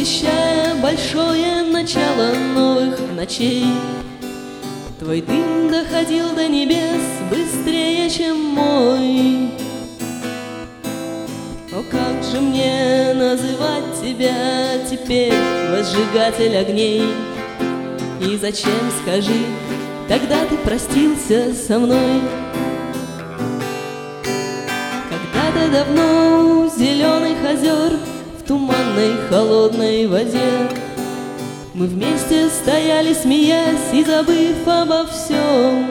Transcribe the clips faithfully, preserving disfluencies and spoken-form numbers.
предвещая большое начало новых ночей. Твой дым доходил до небес быстрее, чем мой. О, как же мне называть тебя теперь, возжигатель огней? И зачем, скажи, тогда ты простился со мной? Когда-то давно у зеленых озер, в туманной холодной воде, мы вместе стояли, смеясь и забыв обо всем.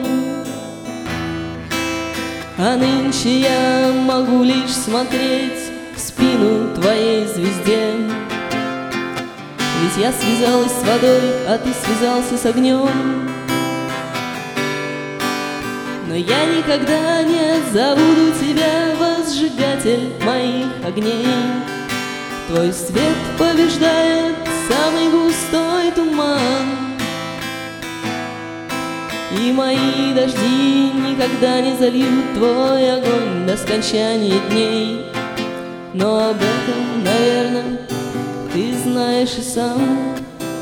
А нынче я могу лишь смотреть в спину твоей звезде. Ведь я связалась с водой, а ты связался с огнем. Но я никогда не забуду тебя, возжигатель моих огней. Твой свет побеждает самый густой туман, и мои дожди никогда не зальют твой огонь до скончания дней. Но об этом, наверное, ты знаешь и сам.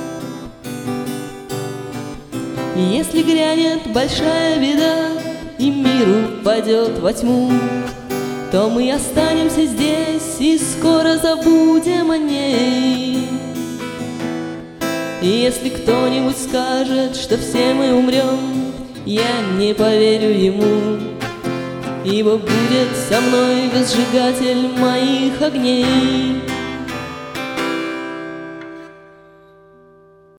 И если грянет большая беда и мир упадет во тьму, то мы останемся здесь и скоро забудем о ней. И если кто-нибудь скажет, что все мы умрем, я не поверю ему, ибо будет со мной возжигатель моих огней.